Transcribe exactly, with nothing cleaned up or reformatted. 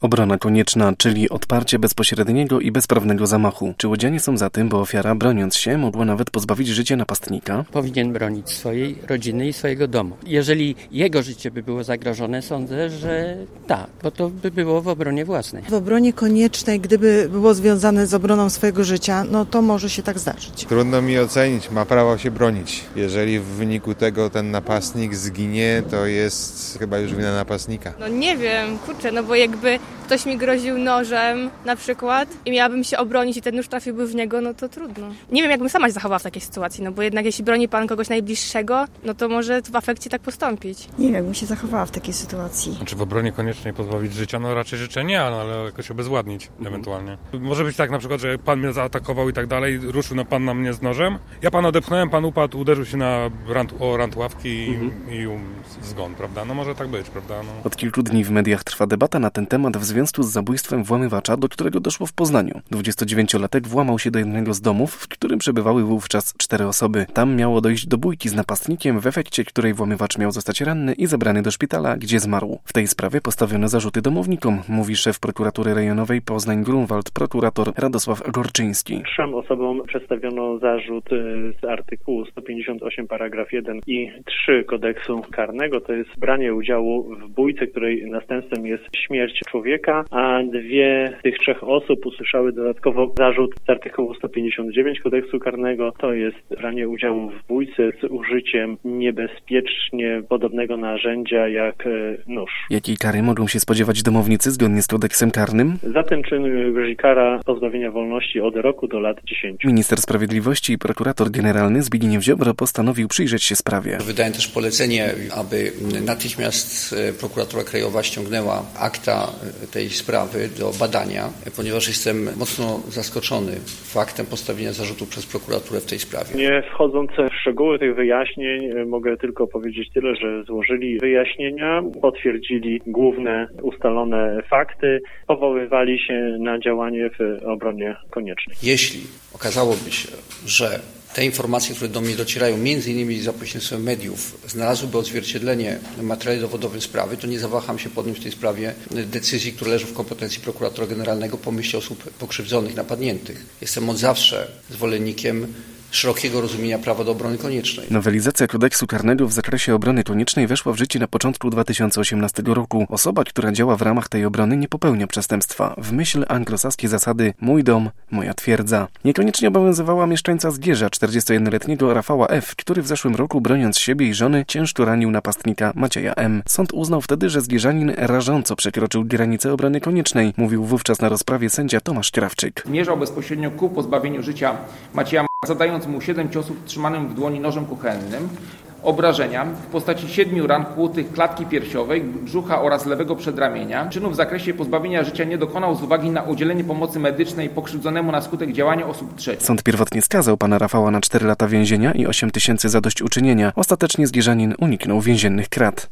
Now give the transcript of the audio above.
Obrona konieczna, czyli odparcie bezpośredniego i bezprawnego zamachu. Czy łodzianie są za tym, bo ofiara, broniąc się, mogła nawet pozbawić życia napastnika? Powinien bronić swojej rodziny i swojego domu. Jeżeli jego życie by było zagrożone, sądzę, że tak, bo to by było w obronie własnej. W obronie koniecznej, gdyby było związane z obroną swojego życia, no to może się tak zdarzyć. Trudno mi ocenić, ma prawo się bronić. Jeżeli w wyniku tego ten napastnik zginie, to jest chyba już wina napastnika. No nie wiem, kurczę, no bo jakby ktoś mi groził nożem na przykład i miałabym się obronić i ten nóż trafiłby w niego, no to trudno. Nie wiem, jakbym sama się zachowała w takiej sytuacji, no bo jednak jeśli broni pan kogoś najbliższego, no to może w afekcie tak postąpić. Nie wiem, jakbym się zachowała w takiej sytuacji. Znaczy w obronie koniecznej pozbawić życia? No raczej życzę nie, ale jakoś obezwładnić ewentualnie. Może być tak na przykład, że pan mnie zaatakował i tak dalej, ruszył na pan na mnie z nożem, ja pana odepchnąłem, pan upadł, uderzył się na rant, o rant ławki i, mhm. i um, zgon, prawda? No może tak być, prawda? No. Od kilku dni w mediach trwa debata na ten temat w związku z zabójstwem włamywacza, do którego doszło w Poznaniu. dwudziestodziewięciolatek włamał się do jednego z domów, w którym przebywały wówczas cztery osoby. Tam miało dojść do bójki z napastnikiem, w efekcie której włamywacz miał zostać ranny i zabrany do szpitala, gdzie zmarł. W tej sprawie postawiono zarzuty domownikom, mówi szef prokuratury rejonowej Poznań-Grunwald, prokurator Radosław Gorczyński. Trzem osobom przedstawiono zarzut z artykułu sto pięćdziesiąt osiem paragraf jeden i trzy kodeksu karnego, to jest branie udziału w bójce, której następstwem jest śmierć człowieka, a dwie z tych trzech osób usłyszały dodatkowo zarzut z artykułu sto pięćdziesiąt dziewięć kodeksu karnego, to jest branie udziału w bójce z użyciem niebezpiecznie podobnego narzędzia jak nóż. Jakiej kary mogą się spodziewać domownicy zgodnie z kodeksem karnym? Za ten czyn grozi kara pozbawienia wolności od roku do lat dziesięciu. Minister Sprawiedliwości i prokurator generalny Zbigniew Ziobro postanowił przyjrzeć się sprawie. Wydałem też polecenie, aby natychmiast prokuratura krajowa ściągnęła akta tej sprawy do badania, ponieważ jestem mocno zaskoczony faktem postawienia zarzutu przez prokuraturę w tej sprawie. Nie wchodząc w szczegóły tych wyjaśnień, mogę tylko powiedzieć tyle, że złożyli wyjaśnienia, potwierdzili główne ustalone fakty, powoływali się na działanie w obronie koniecznej. Jeśli okazałoby się, że te informacje, które do mnie docierają, między innymi za pośrednictwem mediów, znalazłyby odzwierciedlenie w materiale dowodowym sprawy, to nie zawaham się podjąć w tej sprawie decyzji, które leżą w kompetencji prokuratora generalnego po myśli osób pokrzywdzonych, napadniętych. Jestem od zawsze zwolennikiem szerokiego rozumienia prawa do obrony koniecznej. Nowelizacja kodeksu karnego w zakresie obrony koniecznej weszła w życie na początku dwa tysiące osiemnastego roku. Osoba, która działa w ramach tej obrony, nie popełnia przestępstwa. W myśl anglosaskiej zasady mój dom, moja twierdza. Niekoniecznie obowiązywała mieszkańca Zgierza, czterdziestojednoletniego Rafała F., który w zeszłym roku, broniąc siebie i żony, ciężko ranił napastnika Macieja M. Sąd uznał wtedy, że Zgierzanin rażąco przekroczył granicę obrony koniecznej, mówił wówczas na rozprawie sędzia Tomasz Krawczyk. Zmierzał bezpośrednio ku pozbawieniu życia Macieja M., zadając mu siedem ciosów trzymanym w dłoni nożem kuchennym, obrażenia w postaci siedmiu ran kłutych klatki piersiowej, brzucha oraz lewego przedramienia. Czynu w zakresie pozbawienia życia nie dokonał z uwagi na udzielenie pomocy medycznej pokrzywdzonemu na skutek działania osób trzecich. Sąd pierwotnie skazał pana Rafała na cztery lata więzienia i osiem tysięcy zadośćuczynienia. Ostatecznie Zgierzanin uniknął więziennych krat.